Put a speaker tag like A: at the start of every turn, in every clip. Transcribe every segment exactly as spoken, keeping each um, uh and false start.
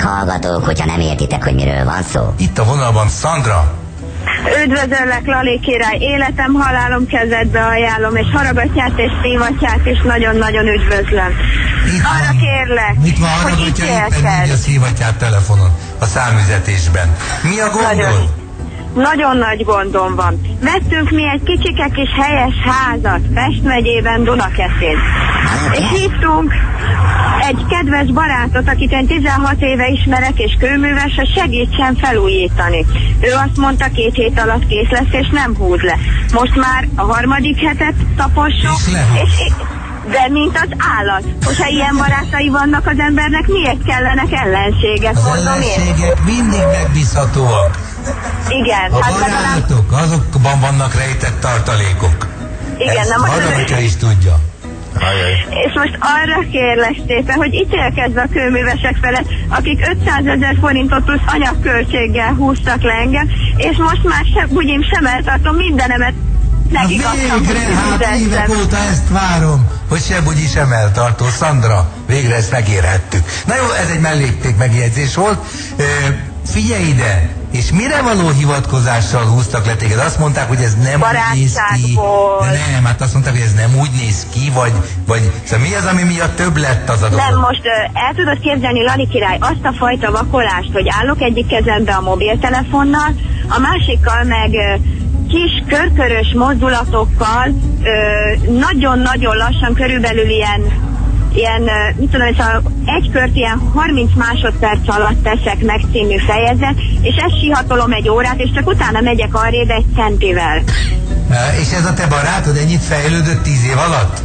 A: hallgatók, hogyha nem értitek, hogy miről van szó.
B: Itt a vonalban Szandra.
C: Üdvözöllek, Lali király, életem, halálom kezedbe ajánlom, és Haragatyát és Szívatyát is nagyon-nagyon üdvözlöm.
B: Itt
C: Arra
B: van,
C: kérlek,
B: itt van
C: hogy
B: Haragatya, éppen
C: ítélkezz.
B: így a Szívatyát telefonon, a számüzetésben. Mi a gondol?
C: Nagyon. Nagyon nagy gondom van. Vettünk mi egy kicsike kis helyes házat Pest megyében, Dunakeszin. És hívtunk egy kedves barátot, akit én tizenhat éve ismerek, és kőműves, hogy segítsen felújítani. Ő azt mondta, két hét alatt kész lesz, és nem húz le. Most már a harmadik hetet tapossuk, és, és de mint az állat. Hogyha ilyen barátai vannak az embernek, miért kellenek ellenségek,
B: Az
C: mondom én?
B: ellenségek mindig megbízhatóak.
C: Igen,
B: A
C: hát legalább...
B: barátok, azokban vannak rejtett tartalékok.
C: Igen,
B: Ezt
C: nem az
B: Haragatya is tudja. Ajaj.
C: És most arra kérlek szépen, hogy ítélkezz a kőművesek felett, akik ötszázezer forintot plusz anyagköltséggel húztak le engem, és most már se, bugyim sem eltartom mindenemet.
B: Na végre, hát évek óta ezt várom, hogy se bugyi sem eltartó. Szandra, végre ezt megérhettük. Na jó, ez egy mellékték megjegyzés volt. E, figyelj ide, és mire való hivatkozással húztak le téged? Azt mondták, hogy ez nem úgy néz ki. De nem, hát azt mondták, hogy ez nem úgy néz ki, vagy, vagy szóval mi az, ami miatt több lett az a dolog?
C: Nem, most el tudod képzelni, Lali király, azt a fajta vakolást, hogy állok egyik kezembe a mobiltelefonnal, a másikkal meg kis körkörös mozdulatokkal nagyon-nagyon lassan, körülbelül ilyen, ilyen mit tudom, ez a, egy kört ilyen harminc másodperc alatt teszek meg című fejezet, és ezt sihatolom egy órát, és csak utána megyek arrébb egy centivel.
B: És ez a te barátod ennyit fejlődött tíz év alatt?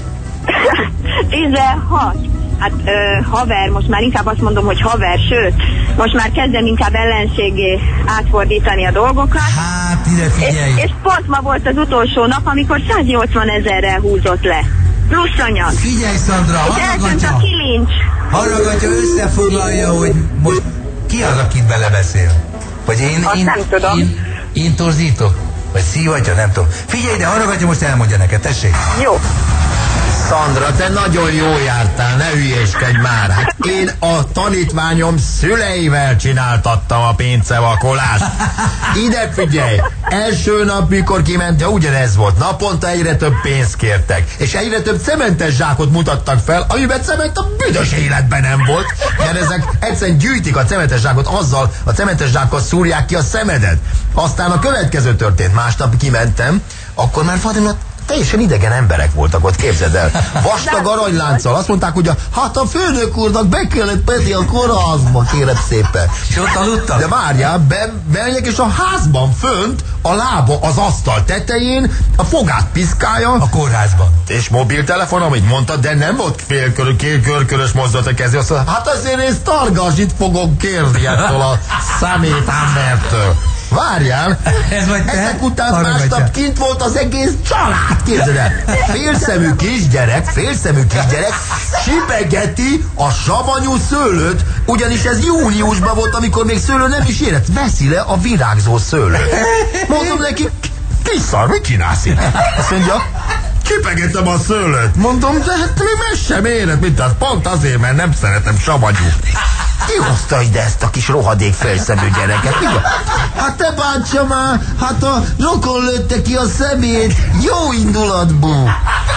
C: tizenhat. Hát ö, haver, most már inkább azt mondom, hogy haver, sőt, most már kezdem inkább ellenségé átfordítani a dolgokat.
B: Hát, ide figyelj!
C: És, és pont ma volt az utolsó nap, amikor száznyolcvan ezerrel húzott le. Plusz anyag.
B: Figyelj, Szandra,
C: és eltűnt a kilincs.
B: Haragatya összefoglalja, hogy most ki az, akit belebeszél? Vagy én,
C: Azt
B: én,
C: nem tudom.
B: én, én torzítok? Vagy Szívatya, nem tudom. Figyelj, de Haragatya most elmondja neked, tessék.
C: Jó.
D: Szandra, te nagyon jól jártál, ne hülyéskedj már. Hát én a tanítványom szüleivel csináltattam a péncevakolást. Ide figyelj, első nap, mikor kiment, ugyanez volt. Naponta egyre több pénzt kértek. És egyre több cementes zsákot mutattak fel, amiben cement a büdös életben nem volt. Mert ezek egyszerűen gyűjtik a cementes zsákot, azzal a cementes zsákkal szúrják ki a szemedet. Aztán a következő történt. Másnap kimentem, akkor már Fatima teljesen idegen emberek voltak ott, képzeld el. Vastag aranylánccal. Azt mondták, hogy a, hát a főnök úrnak be kellett menni a kórházba, kérem szépen.
B: És ott aludtak?
D: De várjál, be, bemegyek, és a házban fönt a lába az asztal tetején, a fogát piszkálja.
B: A kórházban.
D: És mobiltelefon, amit mondtad, de nem volt félkörű, kérkörös mozdulat a kezé. Azt mondta, hát azért én Stargazsit fogok kérni ettől a szemét embertől. Várjál,
B: Ez vagy te?
D: ezek után
B: Haragatya.
D: másnap kint volt az egész család, képzeld el. Félszemű kisgyerek, félszemű kisgyerek sipegeti a savanyú szőlőt, ugyanis ez júniusban volt, amikor még szőlő nem is érett. Veszi le a virágzó szőlőt. Mondom neki, kiszar, mit csinálsz itt? Azt mondja, csipegetem a szőlőt. Mondom, de hát még ez sem érett, mint az, pont azért, mert nem szeretem savanyú. Ki hozta ide ezt a kis rohadék félszemű gyereket? Mi van? Hát te bántsa már, hát a rokon lőtte ki a szemét, jó indulatból.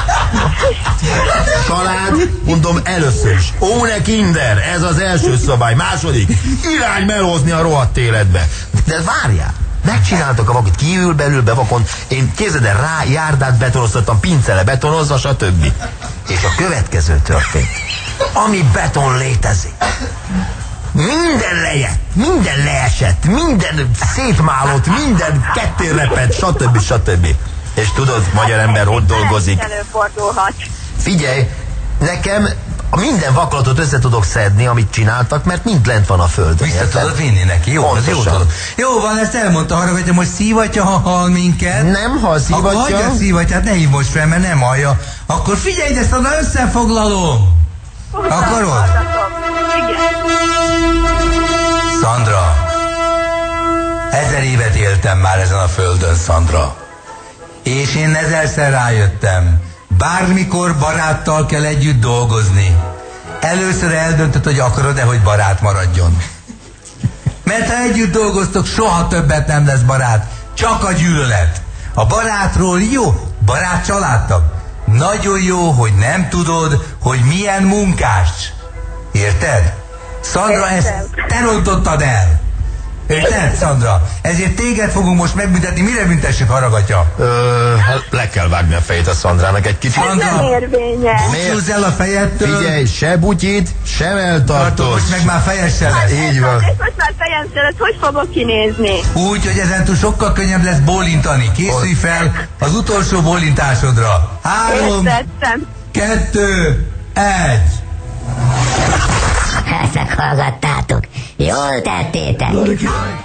D: Család, mondom először is, óne kinder, ez az első szabály. Második, irány melózni a rohadt életbe. De várjál, megcsináltak a vakit, kiül belül bevakon, én képzeld el, rá járdát betonoztattam, pincele betonozva, stb. És a következő történt. Ami beton létezik. Minden lejött, minden leesett, minden szétmálott, minden ketté repett, stb. stb. És tudod, magyar ember ott dolgozik.
C: Előfordulhat.
D: Figyelj, nekem minden vaklatot össze tudok szedni, amit csináltak, mert mind lent van a földön.
B: Vissza tudod vinni neki, jó, az jó tudod. Jó van, ezt elmondta arra, hogy most Szívatya, ha hall minket.
D: Nem hall Szívatya.
B: Akkor hagyja a Szívatyát, ne hívj most fel, mert nem hallja. Akkor figyelj, de ezt a összefoglalom. Akarod? Szandra, ezer évet éltem már ezen a földön, Szandra. És én ezerszer rájöttem, bármikor baráttal kell együtt dolgozni. Először eldöntöd, hogy akarod-e, hogy barát maradjon. Mert ha együtt dolgoztok, soha többet nem lesz barát. Csak a gyűlölet. A barátról jó, barát családtag. Nagyon jó, hogy nem tudod, hogy milyen munkás. Érted? Szandra, ezt te rontottad el. Érted, Szandra? Ezért téged fogunk most megbüntetni. Mire büntessük, Haragatya?
D: Ö, hát le kell vágni a fejét a Szandrának egy kicsit.
C: Ez nem érvényes.
B: Búcsúzz el a fejedtől.
D: Figyelj, se butyit, se melltartót.
B: Most meg már fejessel lesz.
D: Így van.
C: És most már fejem szeret, hogy fogok kinézni?
B: Úgy, hogy ezentúl sokkal könnyebb lesz bólintani. Készülj fel az utolsó bólintásodra. Három,
C: Értettem.
B: kettő, egy.
A: Ezt meghallgattátok. Jól tettétek.